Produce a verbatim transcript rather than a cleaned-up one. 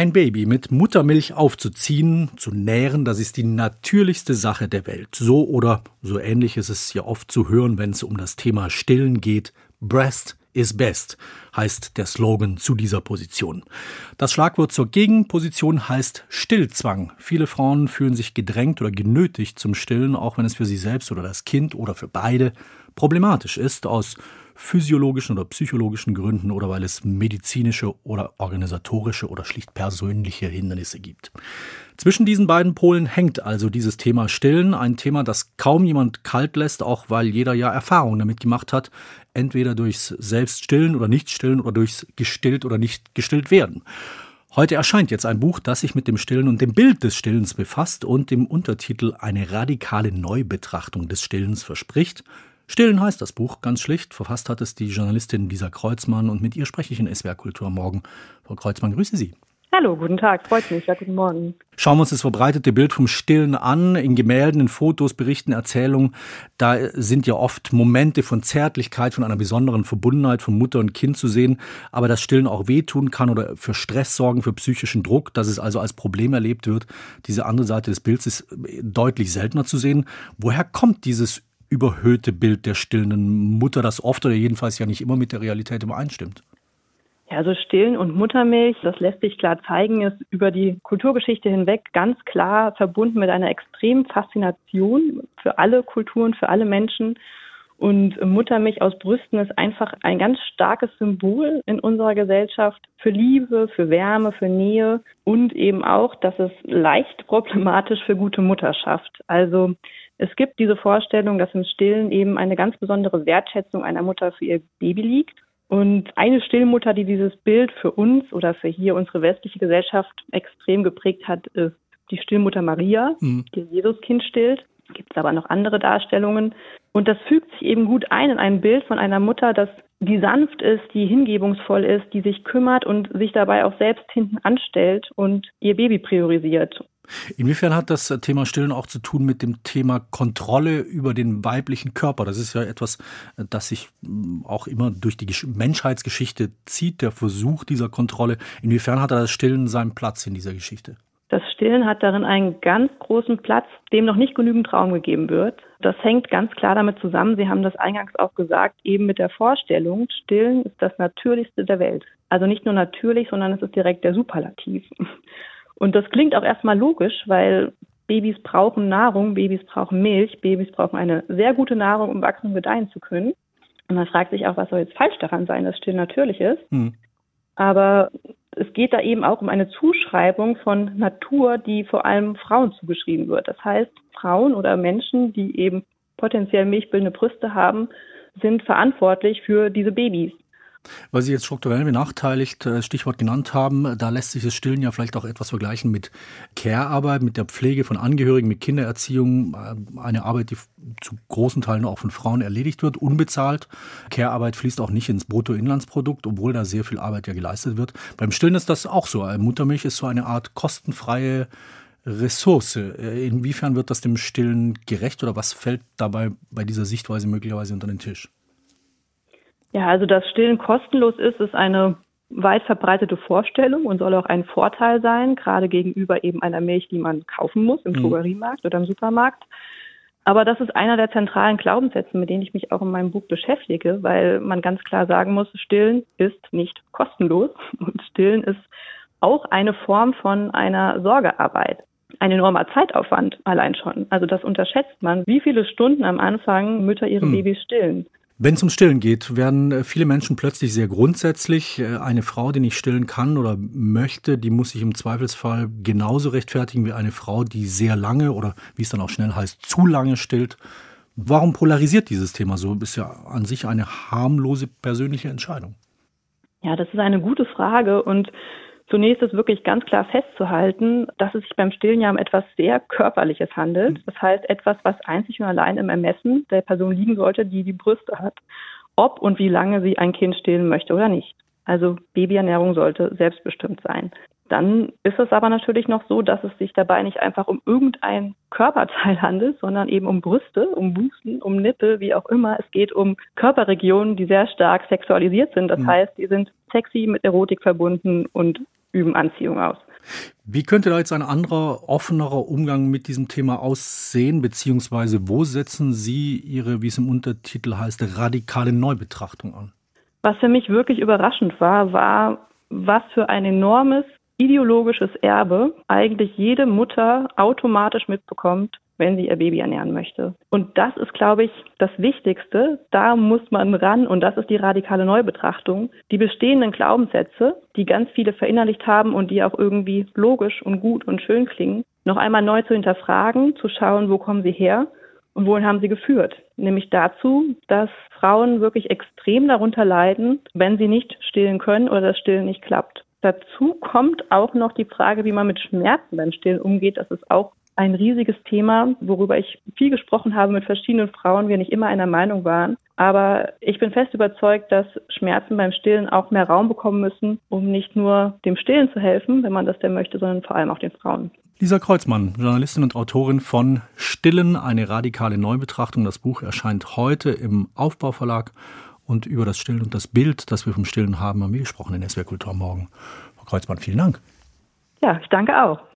Ein Baby mit Muttermilch aufzuziehen, zu nähren, das ist die natürlichste Sache der Welt. So oder so ähnlich ist es ja oft zu hören, wenn es um das Thema Stillen geht. Breast is best, heißt der Slogan zu dieser Position. Das Schlagwort zur Gegenposition heißt Stillzwang. Viele Frauen fühlen sich gedrängt oder genötigt zum Stillen, auch wenn es für sie selbst oder das Kind oder für beide problematisch ist, aus physiologischen oder psychologischen Gründen oder weil es medizinische oder organisatorische oder schlicht persönliche Hindernisse gibt. Zwischen diesen beiden Polen hängt also dieses Thema Stillen, ein Thema, das kaum jemand kalt lässt, auch weil jeder ja Erfahrung damit gemacht hat, entweder durchs Selbststillen oder Nichtstillen oder durchs gestillt oder nicht gestillt werden. Heute erscheint jetzt ein Buch, das sich mit dem Stillen und dem Bild des Stillens befasst und dem Untertitel eine radikale Neubetrachtung des Stillens verspricht. Stillen heißt das Buch, ganz schlicht. Verfasst hat es die Journalistin Lisa Kreuzmann und mit ihr spreche ich in S W R Kultur morgen. Frau Kreuzmann, grüße Sie. Hallo, guten Tag, freut mich, ja, guten Morgen. Schauen wir uns das verbreitete Bild vom Stillen an, in Gemälden, in Fotos, Berichten, Erzählungen. Da sind ja oft Momente von Zärtlichkeit, von einer besonderen Verbundenheit von Mutter und Kind zu sehen. Aber dass Stillen auch wehtun kann oder für Stress sorgen, für psychischen Druck, dass es also als Problem erlebt wird. Diese andere Seite des Bilds ist deutlich seltener zu sehen. Woher kommt dieses überhöhte Bild der stillenden Mutter, das oft oder jedenfalls ja nicht immer mit der Realität übereinstimmt? Ja, also Stillen und Muttermilch, das lässt sich klar zeigen, ist über die Kulturgeschichte hinweg ganz klar verbunden mit einer extremen Faszination für alle Kulturen, für alle Menschen. Und Muttermilch aus Brüsten ist einfach ein ganz starkes Symbol in unserer Gesellschaft für Liebe, für Wärme, für Nähe und eben auch, dass es leicht problematisch für gute Mutterschaft. Also es gibt diese Vorstellung, dass im Stillen eben eine ganz besondere Wertschätzung einer Mutter für ihr Baby liegt. Und eine Stillmutter, die dieses Bild für uns oder für hier unsere westliche Gesellschaft extrem geprägt hat, ist die Stillmutter Maria, mhm. die Jesuskind stillt. Gibt es aber noch andere Darstellungen. Und das fügt sich eben gut ein in ein Bild von einer Mutter, das die sanft ist, die hingebungsvoll ist, die sich kümmert und sich dabei auch selbst hinten anstellt und ihr Baby priorisiert. Inwiefern hat das Thema Stillen auch zu tun mit dem Thema Kontrolle über den weiblichen Körper? Das ist ja etwas, das sich auch immer durch die Menschheitsgeschichte zieht, der Versuch dieser Kontrolle. Inwiefern hat das Stillen seinen Platz in dieser Geschichte? Das Stillen hat darin einen ganz großen Platz, dem noch nicht genügend Raum gegeben wird. Das hängt ganz klar damit zusammen, Sie haben das eingangs auch gesagt, eben mit der Vorstellung, Stillen ist das Natürlichste der Welt. Also nicht nur natürlich, sondern es ist direkt der Superlativ. Und das klingt auch erstmal logisch, weil Babys brauchen Nahrung, Babys brauchen Milch, Babys brauchen eine sehr gute Nahrung, um wachsen und gedeihen zu können. Und man fragt sich auch, was soll jetzt falsch daran sein, dass Stillen natürlich ist. Hm. Aber es geht da eben auch um eine Zuschreibung von Natur, die vor allem Frauen zugeschrieben wird. Das heißt, Frauen oder Menschen, die eben potenziell milchbildende Brüste haben, sind verantwortlich für diese Babys. Weil Sie jetzt strukturell benachteiligt Stichwort genannt haben, da lässt sich das Stillen ja vielleicht auch etwas vergleichen mit Care-Arbeit, mit der Pflege von Angehörigen, mit Kindererziehung. Eine Arbeit, die zu großen Teilen auch von Frauen erledigt wird, unbezahlt. Care-Arbeit fließt auch nicht ins Bruttoinlandsprodukt, obwohl da sehr viel Arbeit ja geleistet wird. Beim Stillen ist das auch so. Muttermilch ist so eine Art kostenfreie Ressource. Inwiefern wird das dem Stillen gerecht oder was fällt dabei bei dieser Sichtweise möglicherweise unter den Tisch? Ja, also dass Stillen kostenlos ist, ist eine weit verbreitete Vorstellung und soll auch ein Vorteil sein, gerade gegenüber eben einer Milch, die man kaufen muss im mhm. Drogeriemarkt oder im Supermarkt. Aber das ist einer der zentralen Glaubenssätze, mit denen ich mich auch in meinem Buch beschäftige, weil man ganz klar sagen muss, Stillen ist nicht kostenlos und Stillen ist auch eine Form von einer Sorgearbeit. Ein enormer Zeitaufwand allein schon. Also das unterschätzt man, wie viele Stunden am Anfang Mütter ihre mhm. Babys stillen. Wenn es um Stillen geht, werden viele Menschen plötzlich sehr grundsätzlich. Eine Frau, die nicht stillen kann oder möchte, die muss sich im Zweifelsfall genauso rechtfertigen wie eine Frau, die sehr lange oder wie es dann auch schnell heißt, zu lange stillt. Warum polarisiert dieses Thema so? Ist ja an sich eine harmlose persönliche Entscheidung. Ja, das ist eine gute Frage und zunächst ist wirklich ganz klar festzuhalten, dass es sich beim Stillen ja um etwas sehr Körperliches handelt. Das heißt, etwas, was einzig und allein im Ermessen der Person liegen sollte, die die Brüste hat, ob und wie lange sie ein Kind stillen möchte oder nicht. Also Babyernährung sollte selbstbestimmt sein. Dann ist es aber natürlich noch so, dass es sich dabei nicht einfach um irgendein Körperteil handelt, sondern eben um Brüste, um Busen, um Nippel, wie auch immer. Es geht um Körperregionen, die sehr stark sexualisiert sind. Das mhm. heißt, die sind sexy, mit Erotik verbunden und üben Anziehung aus. Wie könnte da jetzt ein anderer, offenerer Umgang mit diesem Thema aussehen, beziehungsweise wo setzen Sie Ihre, wie es im Untertitel heißt, radikale Neubetrachtung an? Was für mich wirklich überraschend war, war, was für ein enormes ideologisches Erbe eigentlich jede Mutter automatisch mitbekommt, wenn sie ihr Baby ernähren möchte. Und das ist, glaube ich, das Wichtigste. Da muss man ran und das ist die radikale Neubetrachtung. Die bestehenden Glaubenssätze, die ganz viele verinnerlicht haben und die auch irgendwie logisch und gut und schön klingen, noch einmal neu zu hinterfragen, zu schauen, wo kommen sie her und wohin haben sie geführt. Nämlich dazu, dass Frauen wirklich extrem darunter leiden, wenn sie nicht stillen können oder das Stillen nicht klappt. Dazu kommt auch noch die Frage, wie man mit Schmerzen beim Stillen umgeht. Das ist auch ein riesiges Thema, worüber ich viel gesprochen habe mit verschiedenen Frauen, wir nicht immer einer Meinung waren. Aber ich bin fest überzeugt, dass Schmerzen beim Stillen auch mehr Raum bekommen müssen, um nicht nur dem Stillen zu helfen, wenn man das denn möchte, sondern vor allem auch den Frauen. Lisa Kreuzmann, Journalistin und Autorin von Stillen, eine radikale Neubetrachtung. Das Buch erscheint heute im Aufbau Verlag. Und über das Stillen und das Bild, das wir vom Stillen haben, haben wir gesprochen in S W R Kultur am Morgen. Frau Kreuzmann, vielen Dank. Ja, ich danke auch.